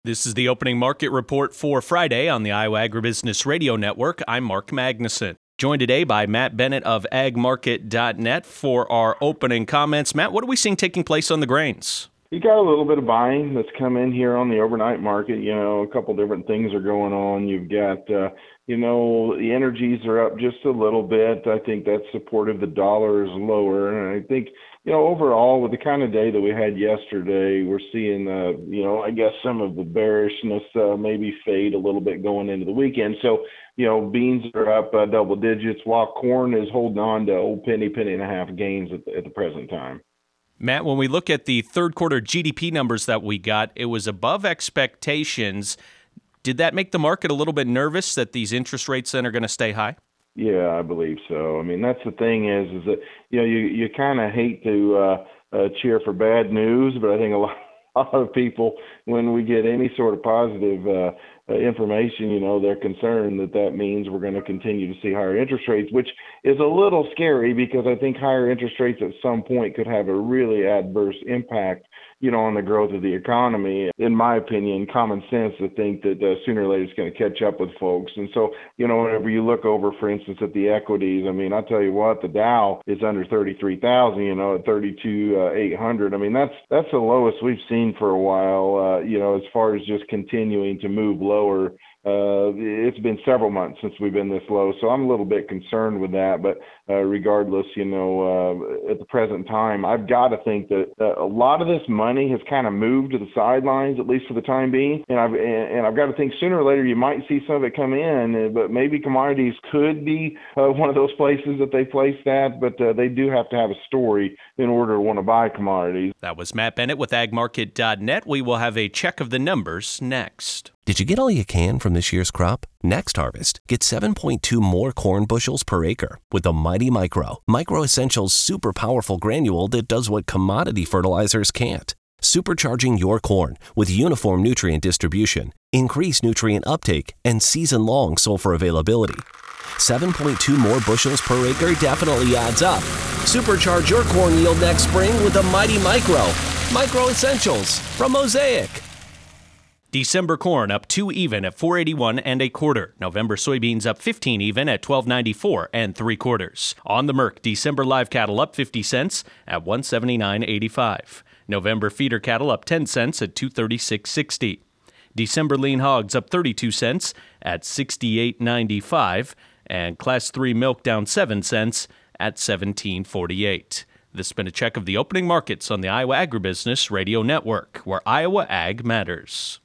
This is the opening market report for Friday on the Iowa Agribusiness Radio Network. I'm Mark Magnuson. Joined today by Matt Bennett of agmarket.net for our opening comments. Matt, what are we seeing taking place on the grains? You got a little bit of buying that's come in here on the overnight market. A couple different things are going on. You've got, the energies are up just a little bit. I think that's supportive. The dollar is lower. And I think, overall, with the kind of day that we had yesterday, we're seeing, I guess some of the bearishness maybe fade a little bit going into the weekend. So, beans are up double digits while corn is holding on to old penny and a half gains at the present time. Matt, when we look at the third quarter GDP numbers that we got, it was above expectations. Did that make the market a little bit nervous that these interest rates then are going to stay high? Yeah, I believe so. I mean, that's the thing is that, you kind of hate to cheer for bad news, but I think a lot of people, when we get any sort of positive information, they're concerned that means we're going to continue to see higher interest rates, which is a little scary because I think higher interest rates at some point could have a really adverse impact, on the growth of the economy. In my opinion, common sense to think that sooner or later it's going to catch up with folks. And so, whenever you look over, for instance, at the equities, I mean, I'll tell you what, the Dow is under 33,000, at 32,800. I mean, that's the lowest we've seen for a while, as far as just continuing to move lower. It's been several months since we've been this low, so I'm a little bit concerned with that. But regardless, at the present time, I've got to think that a lot of this money has kind of moved to the sidelines, at least for the time being. And I've got to think sooner or later you might see some of it come in, but maybe commodities could be one of those places that they place that. But they do have to have a story in order to want to buy commodities. That was Matt Bennett with agmarket.net. We will have a check of the numbers next. Did you get all you can from this year's crop? Next harvest, get 7.2 more corn bushels per acre with the Mighty Micro. Micro Essentials super powerful granule that does what commodity fertilizers can't. Supercharging your corn with uniform nutrient distribution, increased nutrient uptake, and season-long sulfur availability. 7.2 more bushels per acre definitely adds up. Supercharge your corn yield next spring with the Mighty Micro. Micro Essentials from Mosaic. December corn up 2 even at 481 and a quarter. November soybeans up 15 even at 1294 and 3/4. On the Merc, December live cattle up 50 cents at 179.85. November feeder cattle up 10 cents at 236.60. December lean hogs up 32 cents at 68.95, and Class 3 milk down 7 cents at 17.48. This has been a check of the opening markets on the Iowa Agribusiness Radio Network, where Iowa Ag matters.